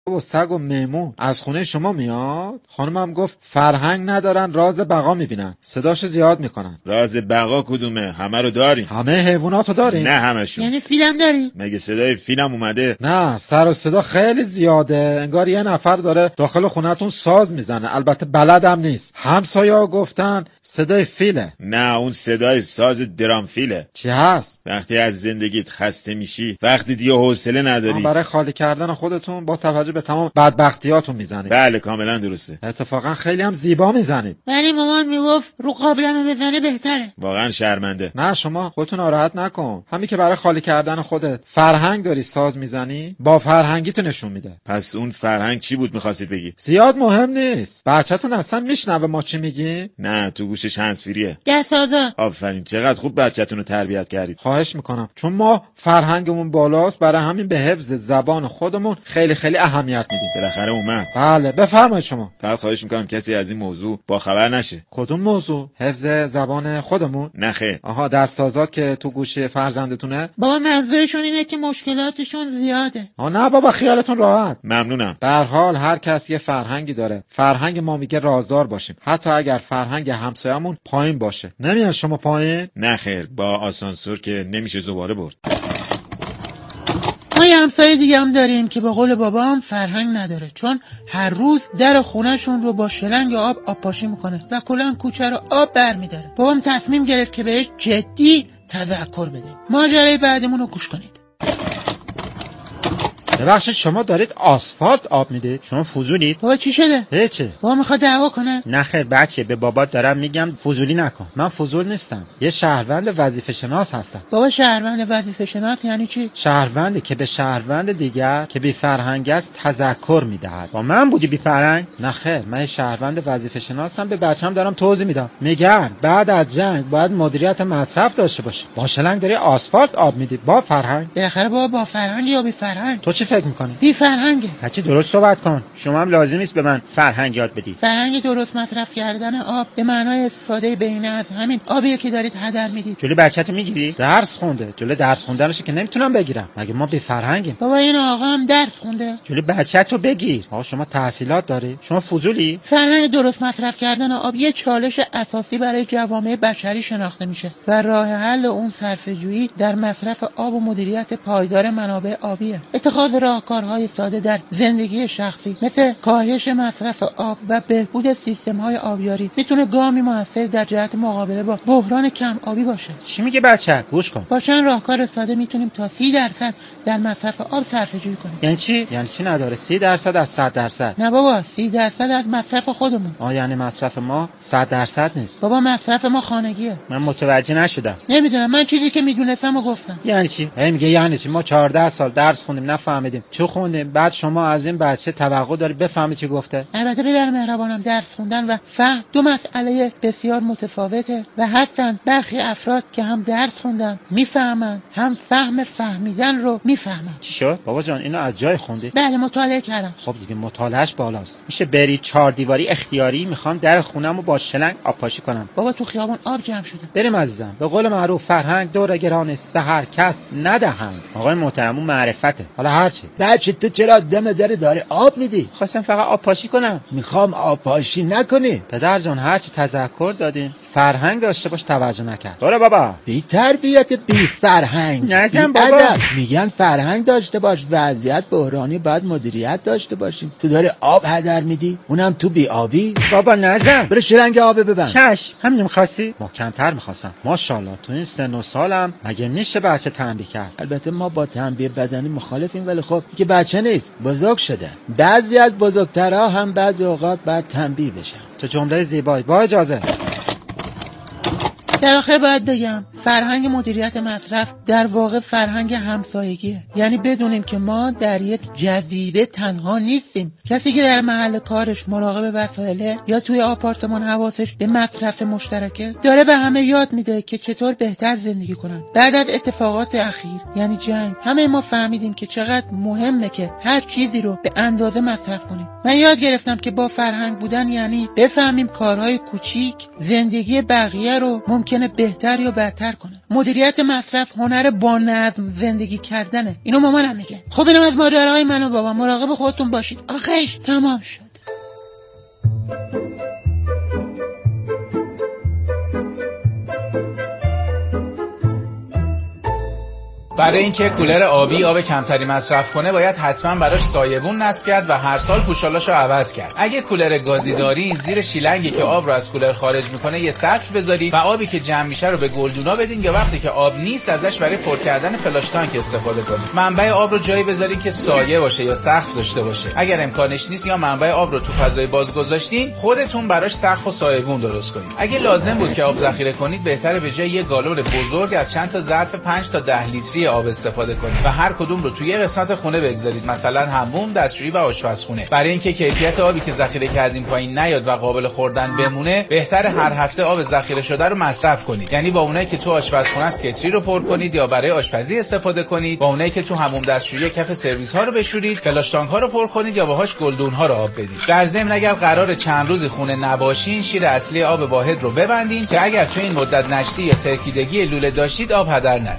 و سگ و میمون از خونه شما میاد؟ خانمم گفت فرهنگ ندارن راز بقا میبینن، صداشو زیاد میکنن. راز بقا کدومه؟ همه رو داریم. همه حیواناتو داریم. نه همشون. یعنی فیلم داری؟ مگه صدای فیلم اومده؟ نه، سر و صدا خیلی زیاده، انگار یه نفر داره داخل خونتون ساز میزنه. البته بلدم نیست. همسایه‌ها گفتن صدای فیله. نه، اون صدای ساز درام فیله. چی هست؟ وقتی از زندگیت خسته میشی، وقتی دیگه حوصله نداری، برای خالی کردن خودتون با توجه به تمام بدبختیاتون میزنید. بله کاملا درسته. اتفاقا خیلی هم زیبا میزنید. ولی مامان میگفت رو قابلمه بزنه بهتره. واقعا شرمنده. نه شما خودتون ناراحت نکن. همین که برای خالی کردن خودت فرهنگ داری ساز میزنی، با فرهنگیتو نشون میده. پس اون فرهنگ چی بود میخواستید بگی؟ زیاد مهم نیست. بچه‌تون اصلا میشنوه ما چی میگیم؟ نه، تو گوشش هندزفریه. دست آزاد. آفرین، چقدر خوب بچه‌تون رو تربیت کردید. خواهش میکنم، چون ما فرهنگمون بالاست، برای همین به حفظ زبان خودمون خیلی خیلی اهمیت میدیم. بالاخره اومد. بله بفرمایید شما. فقط خواهش میکنم کسی از این موضوع با خبر نشه. کدوم موضوع؟ حفظ زبان خودمون؟ نه خیر. آها، دست آزاد که تو گوشی فرزندتونه؟ بابا منظورشون اینه که مشکلاتشون زیاده. نه بابا، خیالتون راحت. ممنونم. به هر حال هر کس یه فرهنگی داره. فرهنگ ما میگه رازدار باشیم، حتی اگر فرهنگ همسایه‌مون پایین باشه. نمیاد شما پایین؟ نه خیر، با آسانسور که نمیشه زباله برد. ما یه همسایه دیگه هم داریم که به قول بابام فرهنگ نداره، چون هر روز در خونهشون رو با شلنگ آب پاشی میکنه و کلا کوچه رو آب برمیداره. بابام تصمیم گرفت که بهش جدی تذکر بده. ماجرای بعدمون رو گوش کنید. ببخشید شما دارید آسفالت آب میدید؟ شما فضولید؟ بابا چی شده؟ هیچی. بابا میخواد دعوا کنه؟ نه خیر بچه، به بابات دارم میگم فضولی نکن. من فضول نیستم، یه شهروند وظیفه شناس هستم. بابا شهروند وظیفه شناس یعنی چی؟ شهروندی که به شهروند دیگر که بی فرهنگ است تذکر میدهد. با من بودی بی فرهنگ؟ نه خیر، من شهروند وظیفه شناسم. به بچه‌م دارم توضیح میدم. میگن بعد از جنگ باید مدیریت مصرف داشته باشی. با شلنگ داری آسفالت آب میدی با فرهنگ؟ بالاخره بابا با فرهنگ یا بی فرهنگ؟ تو چی فکر میکنی؟ بی فرهنگه. بچه درست صحبت کن. شما هم لازم نیست به من فرهنگ یاد بدی. فرهنگ درست مصرف کردن آب به معنای استفاده بهینه از همین آبیه که دارید هدر میدید. جلوی بچه‌تو میگیری؟ درس خونده. جلوی درس خوندنش که نمیتونم بگیرم. مگه ما بی فرهنگیم؟ بابا این آقا هم درس خونده. جلوی بچه‌تو بگیر. آقا شما تحصیلات داری؟ شما فضولی؟ فرهنگ درست مصرف کردن آب یه چالش اساسی برای جوامع بشری شناخته میشه و راه حل اون صرفه‌جویی در مصرف آب و مدیریت پایدار منابع آبیه. اتخاذ راهکارهای ساده در زندگی شخصی مثل کاهش مصرف آب و بهبود سیستم‌های آبیاری میتونه گامی موثر در جهت مقابله با بحران کم آبی باشه. چی میگه بچه؟ گوش کن. با چند راهکار ساده میتونیم تا 30% در مصرف آب صرفه‌جویی کنیم. یعنی چی؟ یعنی چی نداره؟ 30% از 100%؟ نه بابا، 30% از مصرف خودمون. یعنی مصرف ما 100% نیست. بابا مصرف ما خانگیه. من متوجه نشدم. نمیدونم، من چیزی که میدونستم و گفتم. یعنی چی؟ میگه یعنی چی؟ ما 14 سال درس خوندیم نفهمیدیم. چه خوندیم؟ بعد شما از این بچه توقع داری بفهمی چی گفته؟ البته پدر مهربانم درس خوندن و فهم دو مسئله بسیار متفاوته و هستن برخی افراد که هم درس خوندن میفهمن، هم فهمیدن رو میفهمن. چی شد؟ بابا جان اینو از جای خوندی؟ بله مطالعه کردم. خب دیگه مطالعهش بالاست. میشه بری 4 دیواری اختیاری میخوام در خونمو با شلنگ آب پاشی کنم. بابا تو خیابون آب جمع شده. بریم عزیزم. به قول معروف فرهنگ دور گران است، به هر کس ندهند. آقای محترم اون معرفته. حالا هرچی. بچه تو چرا دم در داره آب میدی؟ خواستم فقط آب پاشی کنم. میخوام آب پاشی نکنی. پدر جان هرچی تذکر دادین فرهنگ داشته باش توجه نکرد. برو بابا. بی تربیت بی فرهنگ. نزن بابا. میگن فرهنگ داشته باش، وضعیت بحرانی باید مدیریت داشته باشیم. تو داری آب هدر میدی، اونم تو بی آبی. بابا نزن. برو شلنگ آب ببند. چشم. همین می‌خواستی؟ ما کمتر می‌خواستم. ماشاءالله تو این سن و سالم مگه میشه بچه تنبیه کرد؟ البته ما با تنبیه بدنی مخالفیم، ولی خب که بچه نیست، بزرگ شده. بعضی از بزرگترها هم بعضی اوقات باید تنبیه بشن. تو جمله زیبایی. با اجازه. در آخر باید بگم فرهنگ مدیریت مصرف در واقع فرهنگ همسایگیه. یعنی بدونیم که ما در یک جزیره تنها نیستیم. کسی که در محل کارش مراقب وسایله یا توی آپارتمان حواسش به مصرف مشترکه داره به همه یاد میده که چطور بهتر زندگی کنن. بعد از اتفاقات اخیر یعنی جنگ همه ما فهمیدیم که چقدر مهمه که هر چیزی رو به اندازه مصرف کنیم. من یاد گرفتم که با فرهنگ بودن یعنی بفهمیم کارهای کوچیک زندگی بقیه رو ممکنه بهتر یا بدتر بهتر کنه. مدیریت مصرف هنر با نظم زندگی کردنه. اینو مامانم میگه. خب اینم از ماجراهای من و بابا. مراقب خودتون باشید. آخیش تمام شد. برای اینکه کولر آبی آب کمتری مصرف کنه باید حتما براش سایبون نصب کرد و هر سال پوشالاشو عوض کرد. اگه کولر گازی داری زیر شیلنگی که آب رو از کولر خارج میکنه یه سطل بذارید و آبی که جمع میشه رو به گلدونا بدین یا وقتی که آب نیست ازش برای پر کردن فلاش تانک استفاده کنید. منبع آب رو جایی بذارید که سایه باشه یا سقف داشته باشه. اگر امکانش نیست یا منبع آب رو تو فضای باز گذاشتین خودتون براش سقف و سایبون درست کنید. اگه لازم بود که آب ذخیره کنید بهتره به جای یه گالون بزرگ از چند تا ظرف 5 تا 10 لیتری آب استفاده کنید و هر کدوم رو توی یه قسمت خونه بگذارید، مثلا حموم، دستشویی و آشپزخونه. برای اینکه کیفیت آبی که ذخیره کردیم پایین نیاد و قابل خوردن بمونه بهتره هر هفته آب ذخیره شده رو مصرف کنید. یعنی با اونایی که تو آشپزخونه است کتری رو پر کنید یا برای آشپزی استفاده کنید، با اونایی که تو حموم دستشویی کف سرویس ها رو بشورید، فلاش تانک ها رو پر کنید یا باهاش گلدون ها رو آب بدید. در ضمن اگر قرار چند روزی خونه نباشین شیر اصلی آب واحد رو ببندین که اگر تو این مدت نشتی یا ترکیدگی لوله داشتید آب هدر نره.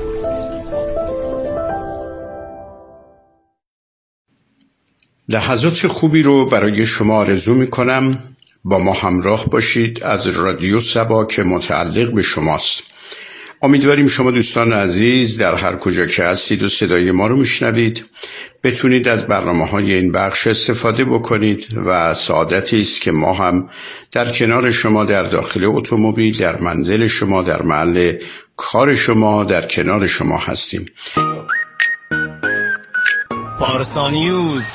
لحظات خوبی رو برای شما آرزو میکنم. با ما همراه باشید از رادیو سبا که متعلق به شماست. امیدواریم شما دوستان عزیز در هر کجا که هستید و صدای ما رو میشنوید بتونید از برنامه‌های این بخش استفاده بکنید و سعادتی است که ما هم در کنار شما در داخل اتومبیل، در منزل شما، در محل کار شما، در کنار شما هستیم. پارسا نیوز.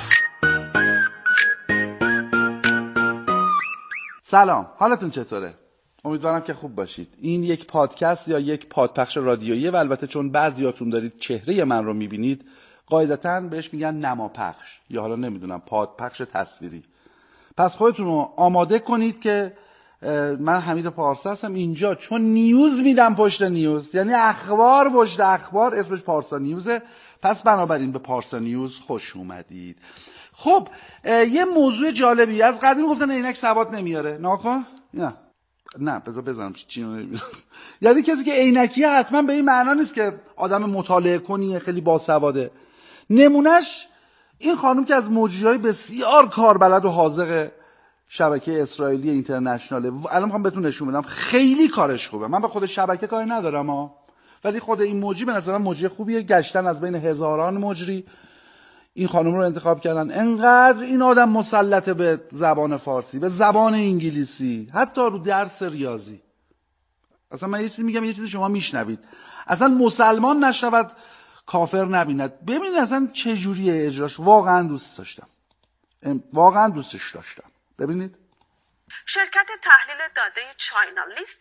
سلام، حالتون چطوره؟ امیدوارم که خوب باشید. این یک پادکست یا یک پادپخش رادیویی و البته چون بعضیاتون دارید چهره من رو میبینید قاعدتاً بهش میگن نماپخش یا حالا نمیدونم پادپخش تصویری. پس خودتون رو آماده کنید که من حمید پارسا هستم اینجا، چون نیوز میدم پشت نیوز، یعنی اخبار پشت اخبار، اسمش پارسا نیوزه. پس بنابراین به پارسا نیوز خوش اومدید. خب یه موضوع جالبی، از قدیم گفتن عینک سواد نمیاره. ناکن؟ نه بذار بزنم چی نمیاره. یعنی کسی که عینکیه حتما به این معنا نیست که آدم مطالعه کنیه، خیلی باسواده. نمونهش این خانم که از مجریای بسیار کاربلد و حاذق شبکه اسرائیلی اینترنشناله. الان میخوام بهتون نشون بدم خیلی کارش خوبه. من به خود شبکه کاری ندارم ولی خود این مجری به نظرم مجری خوبیه. گشتن از بین هزاران مجری این خانم رو انتخاب کردن. انقدر این آدم مسلطه به زبان فارسی، به زبان انگلیسی، حتی رو درس ریاضی. اصلا من یه چیزی میگم، یه چیزی شما میشنوید، اصلا مسلمان نشنود کافر نبیند. ببینید اصلا چه جوریه اجراش. واقعا دوست داشتم، واقعا دوستش داشتم. ببینید. شرکت تحلیل داده چاینا لیست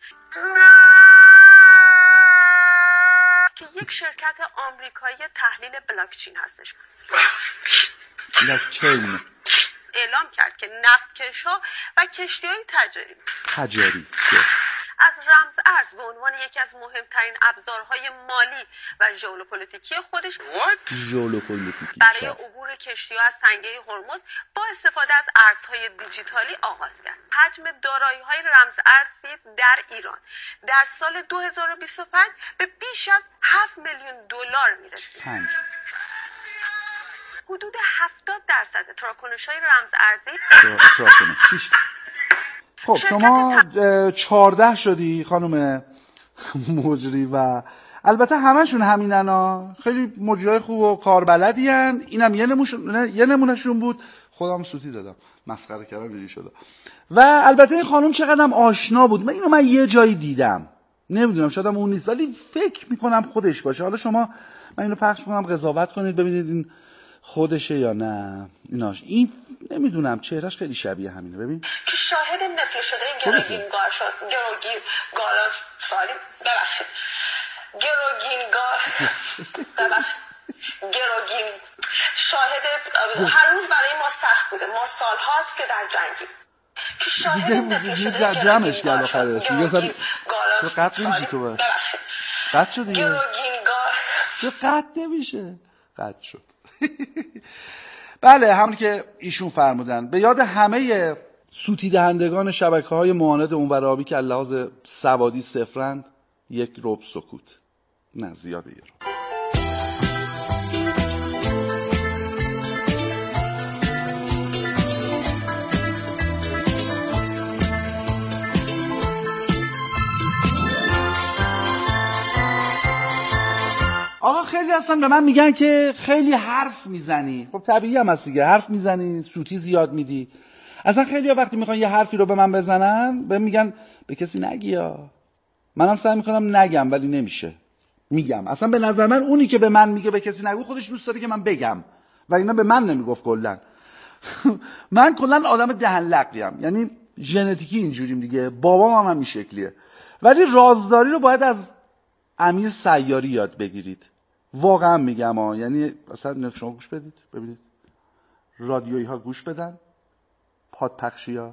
که یک شرکت آمریکایی تحلیل بلاکچین هستش بلاکچین اعلام کرد که نفتکش‌ها و کشتی‌های تجاری از رمز ارز به عنوان یکی از مهمترین ابزارهای مالی و ژئوپلیتیکی خودش برای عبور کشتی‌ها از سنگه هرمز با استفاده از ارزهای دیجیتالی آغاز کرد. حجم دارایی‌های رمز ارزی در ایران در سال 2025 به بیش از 7 میلیون دلار میرسید. حدود 70% تراکنش‌های رمز ارزی خب شما 14 شدی خانم مجری و البته همشون همینن خیلی مجریای خوب و کاربلدین. اینم یه نمونهشون بود. خودم سوتی دادم، مسخره کردم دیدی شده. و البته این خانم چقدرم آشنا بود. من یه جایی دیدم، نمیدونم شاید اون نیست ولی فکر میکنم خودش باشه. حالا شما من اینو پخش میکنم قضاوت کنید ببینید این خودشه یا نه. این نمیدونم چهرهش خیلی شبیه همینه. ببین که شاهد نفل شده گروگینگار شد. گروگین شاهد هر روز برای ما سخت بوده. ما سال هاست که در جنگیم. که شاهد نفل شده در جمعش گل آخره چه قطع نمیشه تو بس قطع شد دیگه. چه قطع نمیشه قطع شد. بله همون که ایشون فرمودن. به یاد همه سوتی دهندگان شبکه‌های معاند اونور آبی که لحاظ سوادی صفرند، یک ربع سکوت. نه زیاده، یه ربع. آقا خیلی هستن به من میگن که خیلی حرف میزنی. خب طبیعی هم هست دیگه، حرف میزنی، سوتی زیاد میدی. اصلا خیلی ها وقتی میخوان یه حرفی رو به من بزنن بهم میگن به کسی نگی ها. منم سعی میکنم نگم ولی نمیشه، میگم. اصلا به نظر من اونی که به من میگه به کسی نگو خودش دوست داره که من بگم و اینا به من نمیگفت کلا. من کلا آدم دهن لقیم، یعنی ژنتیکی اینجوریم دیگه، بابام هم این شکلیه. ولی رازداری رو باید از امیر سیاری یاد بگیرید. واقعا میگم ها، یعنی اصلا شما گوش بدید، ببینید رادیویی ها گوش بدن، پادپخشی ها.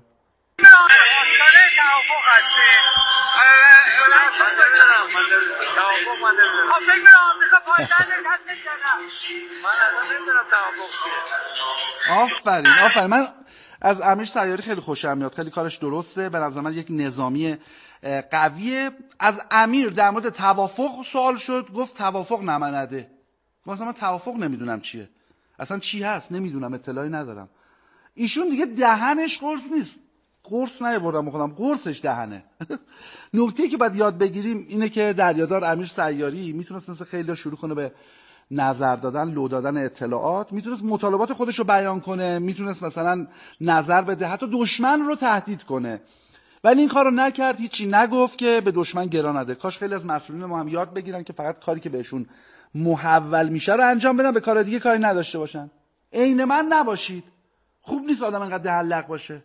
آفرین. من از امیر سیاری خیلی خوشم میاد، خیلی کارش درسته، به نظر من یک نظامی قویه. از امیر در مورد توافق سوال شد، گفت توافق نمنده. مثلا من توافق نمیدونم چیه، اصلا چی هست نمیدونم، اطلاعی ندارم. ایشون دیگه دهنش قرص نیست، قرص نیاوردم خودم، قرصش دهنه. نکته‌ای که باید یاد بگیریم اینه که دریادار امیر سیاری میتونست مثل خیلی شروع کنه به نظر دادن، لو دادن اطلاعات، میتونست مطالبات خودش رو بیان کنه، میتونست مثلا نظر بده، حتی دشمن رو تهدید کنه، ولی این کارو نکرد، هیچی نگفت که به دشمن گرا نده. کاش خیلی از مسئولین ما هم یاد بگیرن که فقط کاری که بهشون محول میشه رو انجام بدن، به کار دیگه کاری نداشته باشن. عین من نباشید. خوب نیست آدم اینقدر دهلق باشه.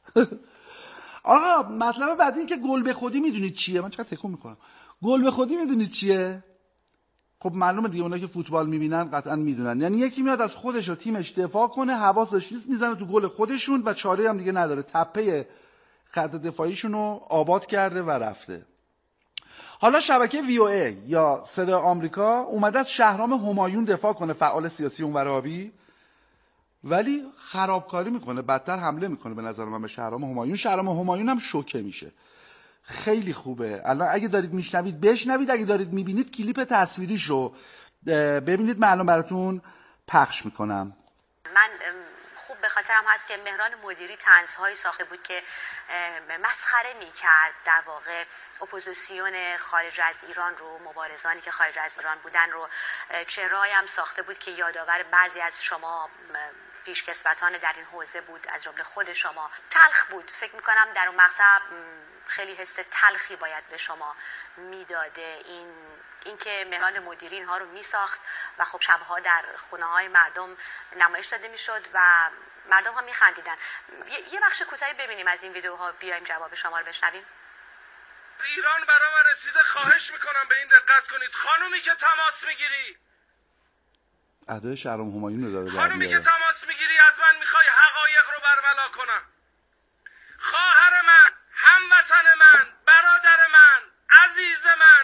آقا مطلب بعدی این که گل به خودی میدونید چیه؟ من چقدر تکون میخورم. گل به خودی میدونید چیه؟ خب معلومه دیگه، اونایی که فوتبال میبینن قطعا میدونن. یعنی یکی میاد از خودش و تیمش دفاع کنه، حواسش نیست، میزنه تو گل خودشون و چاره هم دیگه نداره، تپه خط دفاعیشون رو آباد کرده و رفته. حالا شبکه VOA یا صدای آمریکا اومده از شهرام همایون دفاع کنه، فعال سیاسی اونور آبی، ولی خرابکاری میکنه، بدتر حمله میکنه به نظر من به شهرام همایون. شهرام همایون هم شوکه میشه. خیلی خوبه. الان اگه دارید میشنوید بشنوید، اگه دارید میبینید کلیپ تصویریشو ببینید، من الان براتون پخش میکنم. من خوب به خاطرم هست که مهران مدیری طنزهایی ساخته بود که مسخره میکرد در واقع اپوزیسیون خارج از ایران رو، مبارزانی که خارج از ایران بودن رو. چهره‌ای هم ساخته بود که یادآور بعضی از شما پیشکسوتان در این حوزه بود، از جمله خود شما. تلخ بود. فکر میکنم در اون مقطع خیلی حس تلخی باید به شما میداده این که مهران مدیری اینها رو میساخت و خب شبها در خونه های مردم نمایش داده میشد و مردم ها میخندیدن. یه بخش کوتاهی ببینیم از این ویدیوها، بیایم جواب شما رو بشنویم. ایران برای من رسیده، خواهش میکنم به این دقت کنید. خانومی که تماس میگیری، ادای شهرام همایون رو داره، خانومی که تماس میگیری از من میخوای حقایق رو برملا کنم. خواهر من، هموطن من، برادر من، عزیز من،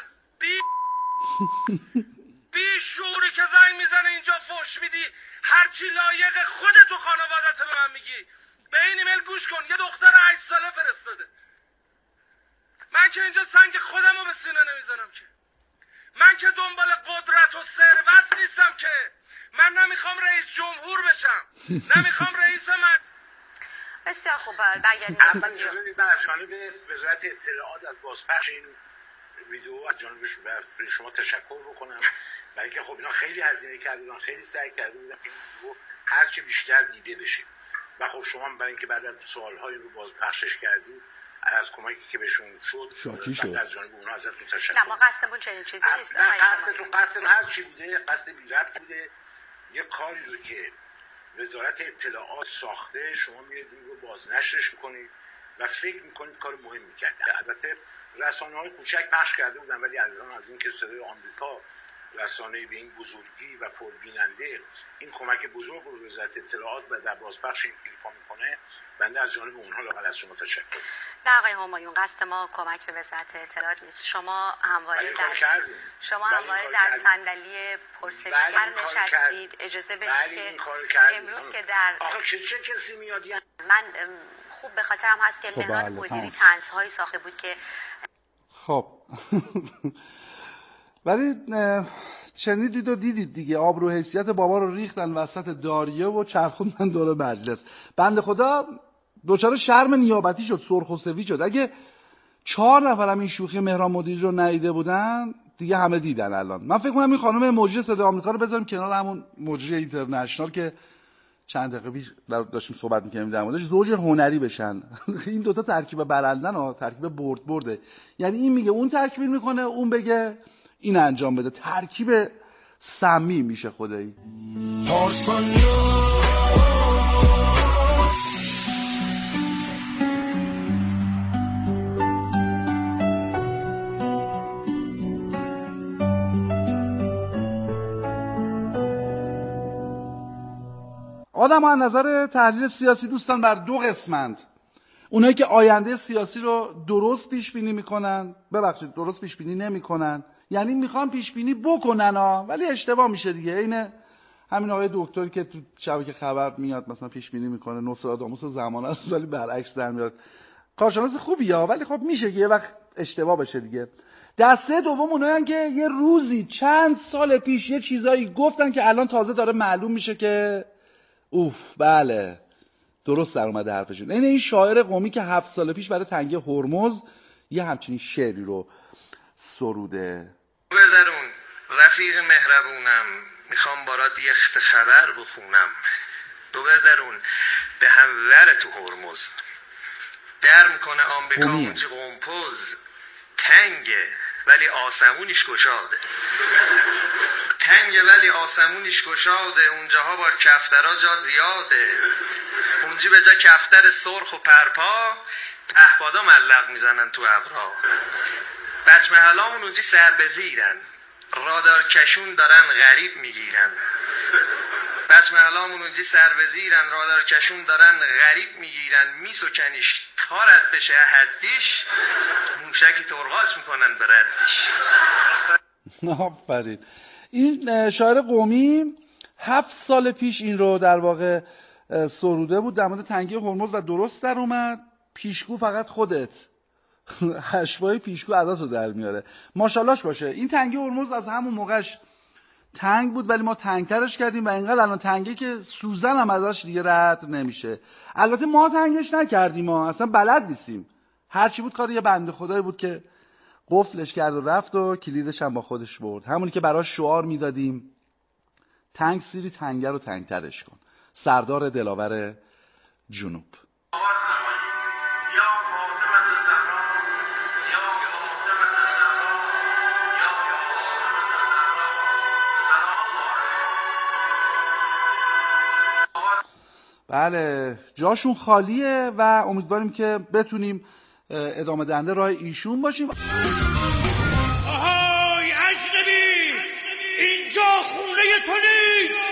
بی شعوری که زنگ میزنه اینجا فحش میدی، هرچی لایق خودت و خانوادت به من میگی. به این ایمیل گوش کن، یه دختر 8 ساله فرستاده. من که اینجا سنگ خودم رو به سینه نمیزنم که. من که دنبال قدرت و ثروت نیستم که. من نمیخوام رئیس جمهور بشم، نمیخوام رئیس من. بسیار خوب. برگردیم. من از جانب وزارت اطلاعات از بازپخش این ویدیو از جانب شما تشکر بکنم، برای اینکه خب اینا خیلی هزینه کرده بودن، خیلی سعی کرده بودن این ویدیو هرچی بیشتر دیده بشه و خب شما برای اینکه بعد از سال‌های رو بازپخشش کردید، از کمکی که بهشون شد از جانب اونها ازتون تشکر. نه ما قصدمون چنین چیزی نیست. قصد هر چی بوده، قصد بی ربط بوده. یه کاری رو که وزارت اطلاعات ساخته شما میاد این رو بازنشرش میکنید و فکر میکنید کار مهمی کرده. البته رسانه‌های کوچک پخش کرده بودن، ولی الان از این که صدای آمریکا رسانه‌ای به این بزرگی و پربیننده این کمک بزرگ رو وزارت اطلاعات در بازپخش این کلیپ‌ها میکنه، بنده از جانب اونها لااقل از شما تشکر. نه آقای همایون، قصد ما کمک به وزارت اطلاعات نیست. شما همواره در صندلی پرسشگر نشستید. اجازه بدید که امروز که در چه کسی میاد، من خوب به خاطرم هست که مهران مدیری طنزهایی ساخته بود که خب ولی شنیدید و دیدید دیگه، آبرو حیثیت بابا رو ریختن وسط داریه و چرخوندن دور مجلس. بنده خدا دوچاره شرم نیابتی شد، سرخ و سفید شد. اگه 4 نفرم این شوخی مهران مدیری رو ندیده بودن دیگه همه دیدن الان. من فکر کنم این خانم مجری صدای آمریکا رو بذاریم کنار همون مجری اینترنشنال که چند دقیقه پیش داشتیم صحبت می‌کردیم در موردش، زوج هنری بشن. این دوتا ترکیب برندن ها، ترکیب برده. یعنی این میگه اون تکمیل میکنه، اون بگه این انجام بده، ترکیب سمی میشه خدایی. آدم ها از نظر تحلیل سیاسی دوستان بر 2 قسمند. اونایی که آینده سیاسی رو درست پیش بینی میکنن، ببخشید درست پیش بینی نمیکنن، یعنی میخوان پیش بینی بکنن ولی اشتباه میشه دیگه. اینه همین آقای دکتری که تو شبکه خبر میاد مثلا پیش بینی میکنه نوستراداموس زمان است ولی برعکس در میاد. کارشناس خوبیه ولی خب میشه که یه وقت اشتباه بشه دیگه. دسته دوم اوناین که یه روزی چند سال پیش یه چیزایی گفتن که الان تازه داره معلوم میشه که اوف بله درست در اومده حرفشون. این شاعر قومی که 7 سال پیش برای تنگی هرمز یه همچین شعری رو سروده. برادرون رفیق مهربونم، میخوام برات یه خبر بخونم. دو برادرون به هم ور تو هرمز، در میکنه آمریکا اونجی قمپوز، تنگه ولی آسمونیش گشاده. تنگه ولی آسمونیش گشاده، اونجاها بار کفترها جا زیاده. اونجی به جا کفتر سرخ و پرپا، احبادا ملق میزنن تو ابرها. بچه محلامون اونجی سر بزیرن، رادار کشون دارن غریب میگیرن. بچه محلامون اونجی سر بزیرن، رادار کشون دارن غریب میگیرن. میسکنیش تا رد بشه حدیش، موشکی ترغاش میکنن به ردیش. آفرین. این شاعر قومی 7 سال پیش این رو در واقع سروده بود در مورد تنگی هرمز و درست در اومد. پیشگو فقط خودت هشوای پیشگو عداتو در میاره، ماشاءاللهش باشه. این تنگی هرمز از همون موقعش تنگ بود ولی ما تنگترش کردیم و اینقدر الان تنگه که سوزن هم ازش دیگه رد نمیشه. البته ما تنگش نکردیم، ما اصلا بلد نیستیم. هرچی بود کار یه بنده خدایی بود که قفلش کرد و رفت و کلیدش هم با خودش برد. همونی که براش شعار میدادیم تنگ سیری تنگه رو تنگترش کن. سردار دلاور جنوب. بله جاشون خالیه و امیدواریم که بتونیم ادامه دهنده راه ایشون باشیم. آهای اجنبی، اینجا خونه تو نیست.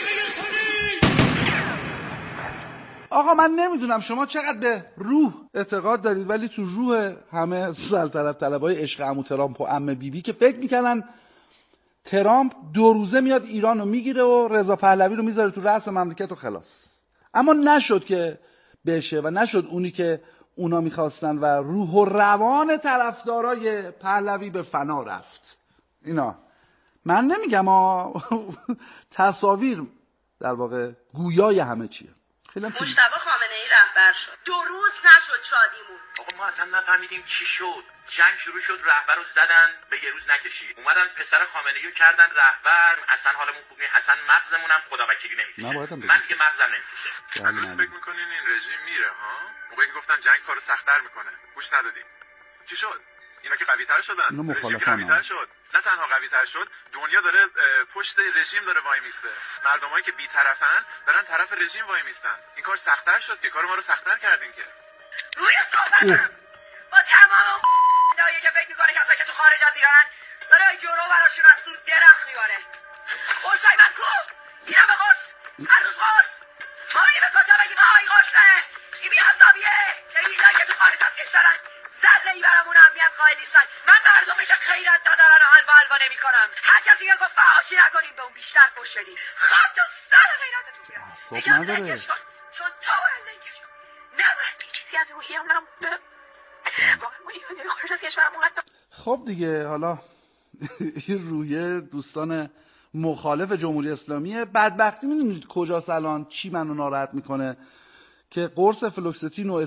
آقا من نمیدونم شما چقدر به روح اعتقاد دارید ولی تو روح همه سلطنت طلبای عشق عمو ترامپ و عمه بیبی که فکر میکنن ترامپ 2 روزه میاد ایران رو میگیره و رضا پهلوی رو میذاره تو رأس مملکت و خلاص. اما نشد که بشه و نشد اونی که اونا میخواستن و روح و روان طرفدارای پهلوی به فنا رفت. اینا من نمیگم تصاویر در واقع گویای همه چیه. مجتبی خامنه‌ای رهبر شد، 2 روز نشد شادیمون. آقا ما اصلا نفهمیدیم چی شد. جنگ شروع شد، رهبر رو زدن، به یه روز نکشید اومدن پسر خامنه‌ای رو کردن رهبر. اصلا حالمون خوب نیست، اصلا مغزمون هم خدا وکیلی نمیشه. من که مغزم نمیشه. هنوز فکر میکنین این رژیم میره ها؟ موقعی که گفتن جنگ کارو سخت‌تر میکنه گوش ندادیم. چی شد؟ اینا که قوی‌تر شدن. رژیم قوی‌تر شد. نه تنها قوی‌تر شد، دنیا داره پشت رژیم داره وای میسته. مردمایی که بی‌طرفن دارن طرف رژیم وای میستن. این کار سخت‌تر شد که کار ما رو سخت‌تر کردین که. روی صحبتم با تمام نایی که فکر میکنه کسایی که تو خارج از ایرانن داره جورو براشون از تو درخت میباره. قرصای من کو؟ میرم به قرص، هر روز قرص. مایی به کجا بگیم آی قرصه این بی حسابیه که اینایی که تو خارج از کشورن ذره ای برامون اهمیت قائل نیستن. من مردمی که خیرت ندارن و حلوا حلوا نمیکنم. هر کسی که گفت فحاشی نکنیم به اون بیشتر پشت بدیم. خواب تو سر غیرتتون بیاد. نگم لنگش کن چون تو باید لنگش کن نه من. چیزی از روحیم نمونده. واقعا ما ایرانی خارج از کشورم خب دیگه حالا این رویه دوستان مخالف جمهوری اسلامیه. بدبختی میدونید کجاست الان؟ چی منو ناراحت میکنه؟ که قرص فلوکستین و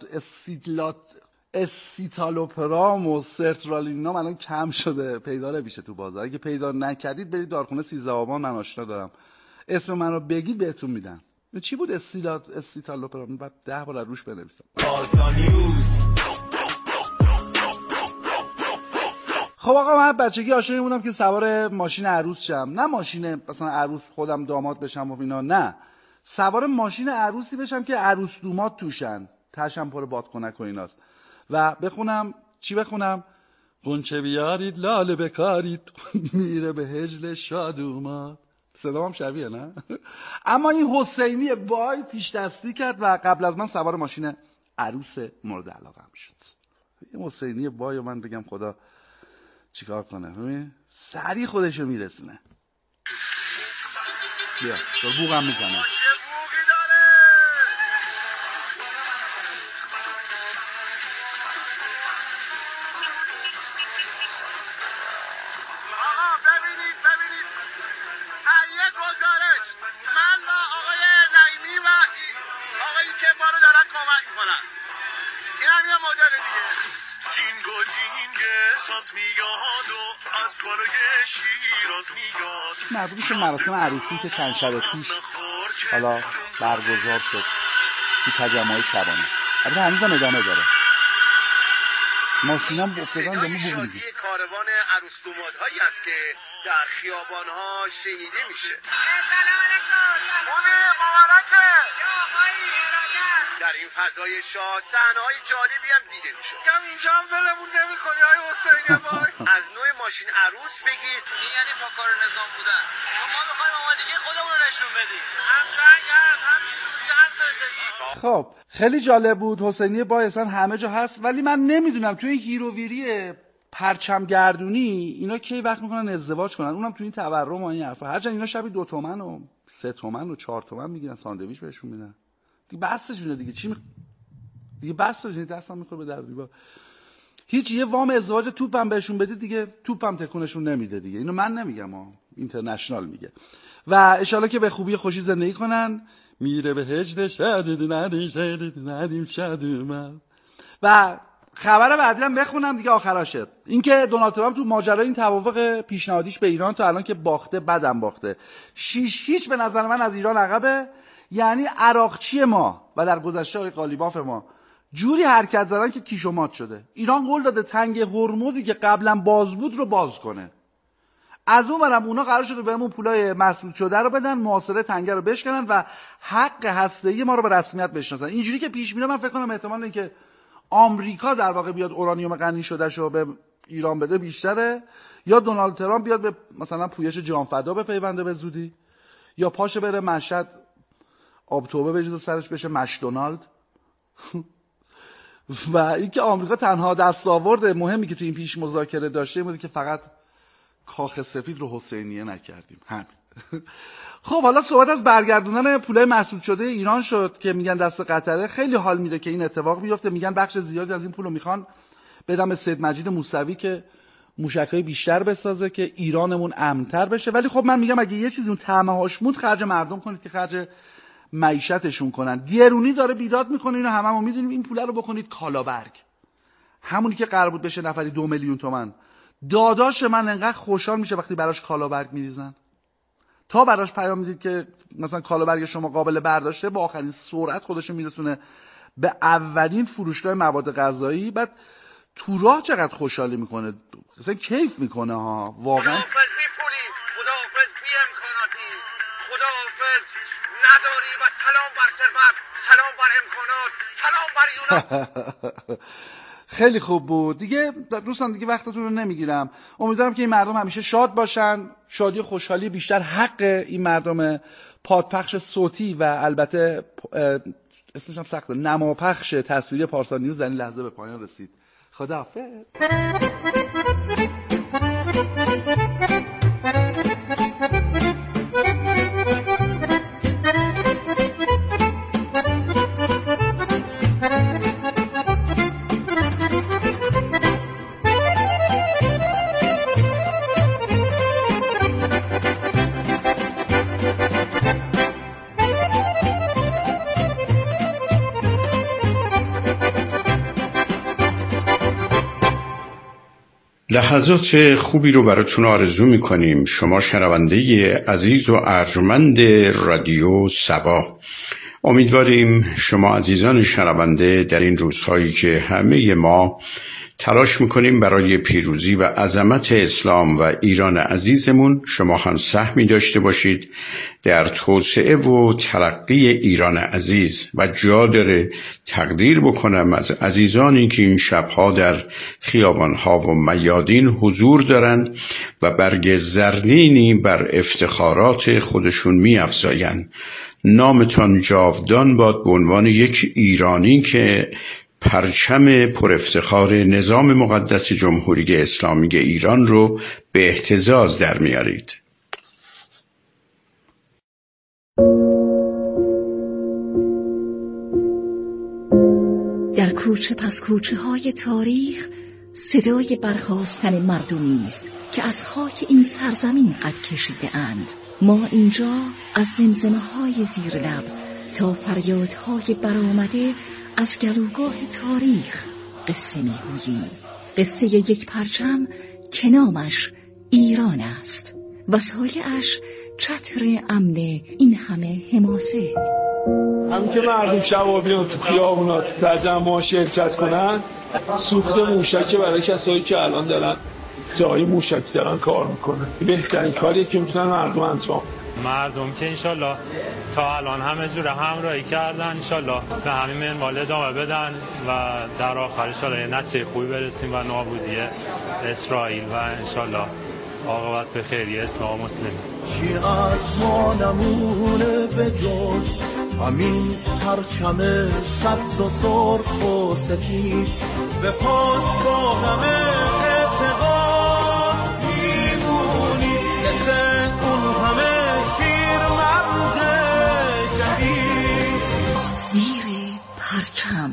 اسیتالوپرام و سرترالین الان کم شده، پیدا نمیشه تو بازار. اگه پیدا نکردید برید دارخونه 13 آبان، من آشنا دارم، اسم من رو بگید بهتون میدن. چی بود اسیتالوپرام؟ بعد 10 بار روش بنویسم. خب آقا من بچگی عاشق بودم که سوار ماشین عروس شم، نه ماشین مثلا عروس خودم داماد بشم و اینا، نه، سوار ماشین عروسی بشم که عروس دومات توشن، تشم پر بادکنک و ایناست. و بخونم چی بخونم؟ غنچه بیارید لاله بکارید میره به هجل شاد اومد. صدام هم شبیه نه؟ اما این حسینی وای پیش دستی کرد و قبل از من سوار ماشین عروس مورد علاقه هم شد. این حسینی وای من بگم خدا چیکار کنه؟ ببین سریع خودشو میرسونه. بیا دور بوغم میزنه. مربوطش مراسم عروسی که چند شب پیش حالا برگزار شد تو تجمع شبانه. البته هنوزم ادامه داره. ماشینم افتادن دمو بوغیزی. کاروان عروس دومادهایی است که در خیابان‌ها شنیده میشه. در این فضای شاه صحنه‌های جالبی هم دیده میشه. اینجا هم ولمون نمی‌کنی آقای حسینی وای. از نوع ماشین عروس بگید. این یعنی پاکار نظام بودن. ما می‌خوایم آمادگی خودمون رو نشون بدیم. هم جنگ هم پیروزی هم زندگی. خب خیلی جالب بود. حسینی وای اصلا همه جا هست، ولی من نمیدونم توی این هیروویری پرچم گردونی اینا کی وقت میکنن ازدواج کنن، اونم تو این تورم و این حرفا. هرچند اینا شبی 2 تومن و 3 تومن و 4 تومن میگیرن ساندویچ بهشون میدن. دیگه بسشونه دیگه، چی دیگه بسشونه، دستم میخوره به در دیوار. هیچ یه وام ازدواج توپم بهشون بدید دیگه توپم تکونشون نمیده دیگه. اینو من نمیگم ها، اینترنشنال میگه. و ان که به خوبی خوشی زندگی کنن. میره به هجر شادی. و خبر بعدی هم بخونم دیگه آخراشه. اینکه دونالد ترامپ تو ماجرای این توافق پیشنهادیش به ایران تا الان که باخته، بدم باخته. 6-0 به نظر من از ایران عقبه. یعنی عراقچی ما و در گذشته آقای قالیباف ما جوری حرکت زدن که کیش و مات شده. ایران قول داده تنگ هرمزی که قبلا باز بود رو باز کنه. از اون برم اونا قرار شده بهمون پولای مسدود شده رو بدن، محاصره تنگه رو بشکنن و حق هسته‌ای ما رو به رسمیت بشناسن. اینجوری که پیش میره من فکر کنم احتمال اینکه آمریکا در واقع بیاد اورانیوم غنی شدهشو به ایران بده بیشتره، یا دونالد ترامپ بیاد به مثلا پویش جانفدا بپیونده به زودی، یا پاشه بره مشهد آب توبه بریزه سرش بشه مشدونالد. و اینکه آمریکا تنها دستاورد مهمی که تو این پیش مذاکره داشته این بود که فقط کاخ سفید رو حسینیه نکردیم، همین. خب حالا صحبت از برگردوندن پولای مسدود شده ایران شد که میگن دست قطره. خیلی حال میده که این اتفاق بیفته. میگن بخش زیادی از این پولو میخوان بدم به سید مجید موسوی که موشکای بیشتر بسازه که ایرانمون امن‌تر بشه. ولی خب من میگم اگه یه چیزی اون طعمه هاشمود خرج مردم کنید که خرج معیشتشون کنن. گرونی داره بیداد میکنه، اینو هممون میدونیم. این پولا رو بکنید کالابرگ، همونی که قرار بود بشه نفری 2 میلیون تومان. داداش من انقدر خوشحال میشه وقتی براش کالابرگ میریزن. تا براش پیام میدید که مثلا کالابرگ شما قابل برداشته، با آخرین سرعت خودشو میرسونه به اولین فروشگاه مواد غذایی. بعد تو راه چقدر خوشحالی میکنه، مثلا کیف میکنه ها واقعا. خداحافظ بی پولی، خداحافظ بی امکاناتی، خداحافظ نداری و سلام بر ثروت، سلام بر امکانات، سلام بر یونان. خیلی خوب بود دیگه. دوستان دیگه وقتتون رو نمیگیرم. امیدوارم که این مردم همیشه شاد باشن. شادی و خوشحالی بیشتر حق این مردم. پادپخش صوتی و البته اسمش هم سخته، نماپخش تصویری پارسان نیوز در این لحظه به پایان رسید. خداحافظ. لحظات خوبی رو براتون آرزو میکنیم. شما شنونده عزیز و ارجمند رادیو سبا، امیدواریم شما عزیزان شنونده در این روزهایی که همه ما تلاش میکنیم برای پیروزی و عظمت اسلام و ایران عزیزمون، شما هم سهمی داشته باشید در توسعه و ترقی ایران عزیز. و جا داره تقدیر بکنم از عزیزانی که این شبها در خیابانها و میادین حضور دارند و برگ زرینی بر افتخارات خودشون می‌افزایند. نامتان جاودان باد به عنوان یک ایرانی که پرچم پر افتخار نظام مقدس جمهوری اسلامی ایران رو به اهتزاز در میارید. در کوچه پس کوچه های تاریخ صدای برخاستن مردمی است که از خاک این سرزمین قد کشیده اند. ما اینجا از زمزمه های زیر لب تا فریادهای برآمده از گلوگاه تاریخ قصه میگوییم. قصه یک پرچم که نامش ایران است و سایه‌اش چتر امن این همه حماسه. هم که مردم شبا بیان تو خیابونات تو تجمع شرکت کنن، سوخت موشک برای کسایی که الان دارن جای موشک دارن کار میکنن، بهترین کاریه که میتونن مردم انجام. مردم که انشالله تا الان همه جور همراهی کردن، انشالله به همین منوال ادامه بدن و در آخر انشالله یه نتیجه خوبی برسیم و نابودی اسرائیل و انشالله عاقبت به خیری اسلام و مسلمین. چی از ما نمونه به جز همین پرچم سبز و سرخ و سفید، به پاش با همه اعتقاد میمونی مثل اون همه شیر مرد شهید. زیر پرچم.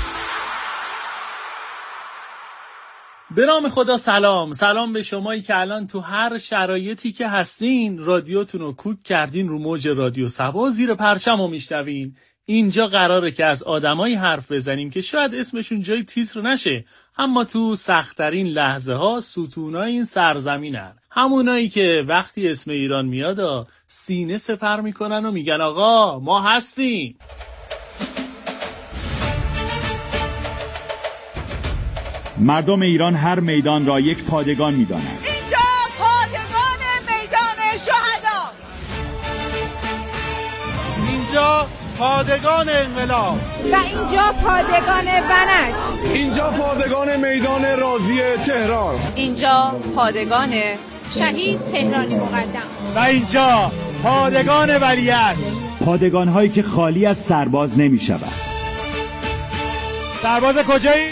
به نام خدا سلام به شمایی که الان تو هر شرایطی که هستین رادیوتون رو کوک کردین رو موج رادیو سبا، زیر پرچم رو میشنوین. اینجا قراره که از آدمایی حرف بزنیم که شاید اسمشون جای تیتر نشه، اما تو سخت‌ترین لحظه ها ستونای این سرزمینن. همونایی که وقتی اسم ایران میاد سینه سپر میکنن و میگن آقا ما هستیم. مردم ایران هر میدان را یک پادگان می‌دانند. اینجا پادگان میدان شهدا، اینجا پادگان انقلاب و اینجا پادگان بنک، اینجا پادگان میدان رازی تهران، اینجا پادگان شهید تهرانی مقدم و اینجا پادگان ولیعصر. پادگان‌هایی که خالی از سرباز نمی‌شود. سرباز کجایی؟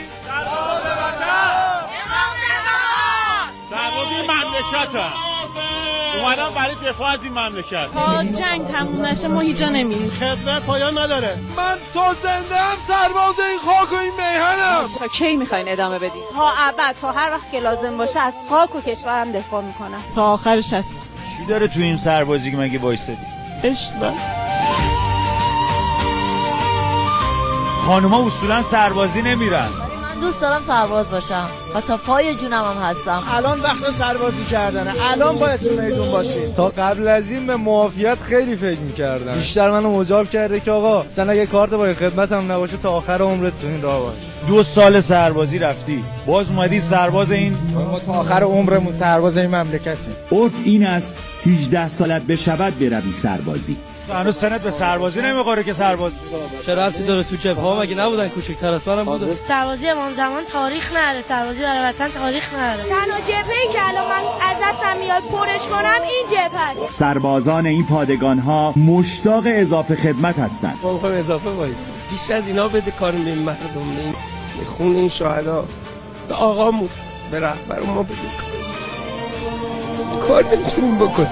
مملکت اومدم برای دفاع از این مملکت. تا جنگ تموم نشه ما هیچ جا نمیریم. خدمت پایان نداره. من تا زنده هم سرباز این خاک و این میهنم. تا کی میخواین ادامه بدید؟ تا ابد، تا هر وقت که لازم باشه از خاک و کشورم دفاع میکنم تا آخرش هست. چی داره تو این سربازی که مگه وایسادی؟ عشق. خانوما اصولا سربازی نمیرن. دوست دارم سرباز باشم و تا پای جونم هم هستم. الان وقت سربازی کردنه، الان باید تو میدون باشید. تا قبل از این به معافیت خیلی فکر می‌کردم. بیشتر منو مجاب کرده که آقا سن اگه کارت با خدمتم نباشه تا آخر عمرت تو این راه باش. 2 سال سربازی رفتی، باز اومدی سرباز این. ما تا آخر عمرمون سرباز این مملکتیم. عرف این است 18 سالت بشود بروی سربازی. هنوز سنت به سربازی نمیخوره که سرباز. چه ربطی داره؟ تو جبهه مگه نبودن؟ کوچکتر از منم بود. سربازی امام زمان تاریخ نداره، سربازی برای وطن تاریخ نداره. تنها جبهه‌ای که الان من از دستم میاد پرش کنم این جبهه است. سربازان این پادگان‌ها مشتاق اضافه خدمت هستند. ما می‌خوایم اضافه وایسیم. بیشتر از اینا بده کار به مردم، به خون این شهدا، به آقامون، به رهبر ما بده کار نمی‌تونیم بکنیم.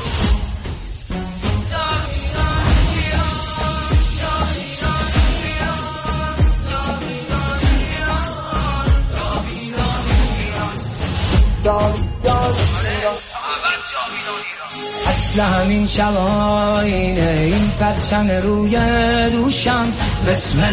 اصل همین شب آینه این پرچم روی دوشم بسم